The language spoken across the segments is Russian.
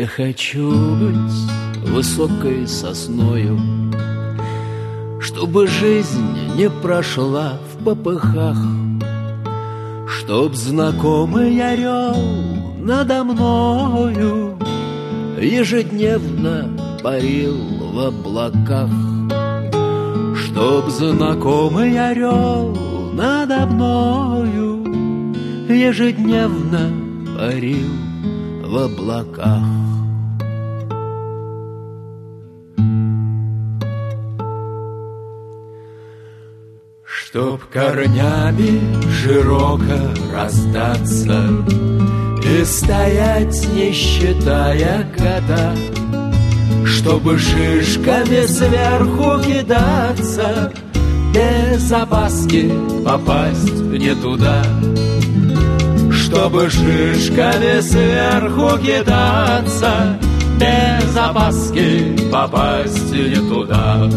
хочу быть высокой сосною, чтобы жизнь не прошла в попыхах, чтоб знакомый орел надо мною ежедневно парил в облаках, чтоб знакомый орел надо мною ежедневно парил в облаках. Чтоб корнями широко раздаться и стоять, не считая года, чтобы шишками сверху кидаться, без опаски попасть не туда. Чтобы шишками сверху кидаться, без опаски попасть не туда.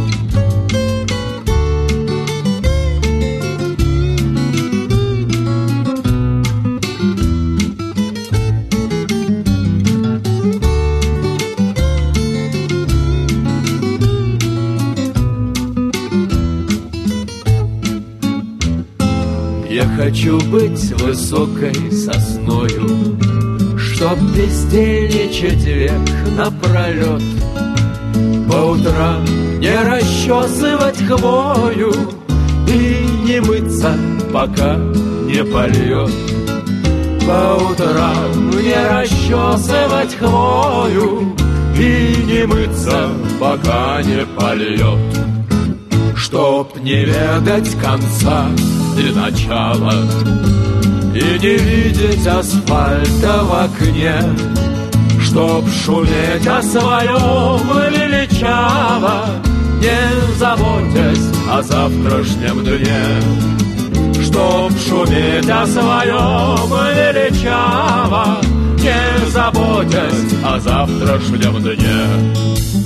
Я хочу быть высокой сосною, чтоб бездельничать век напролет, по утрам не расчесывать хвою и не мыться, пока не польет. По утрам не расчесывать хвою и не мыться, пока не польет. Чтоб не ведать конца и начала, и не видеть асфальта в окне, чтоб шуметь о своем величаво, не заботясь о завтрашнем дне. Чтоб шуметь о своем величаво, не заботясь о завтрашнем дне.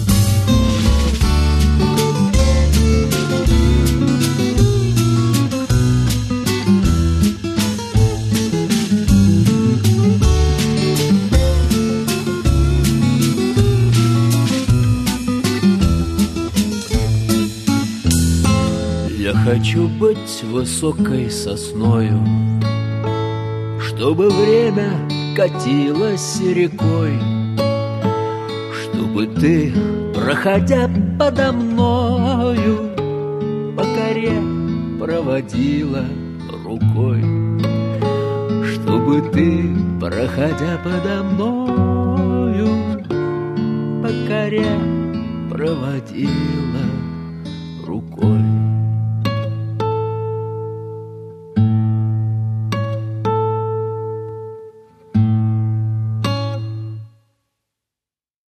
Я хочу быть высокой сосною, чтобы время катилось рекой, чтобы ты, проходя подо мною, по коре проводила рукой. Чтобы ты, проходя подо мною, по коре проводила рукой.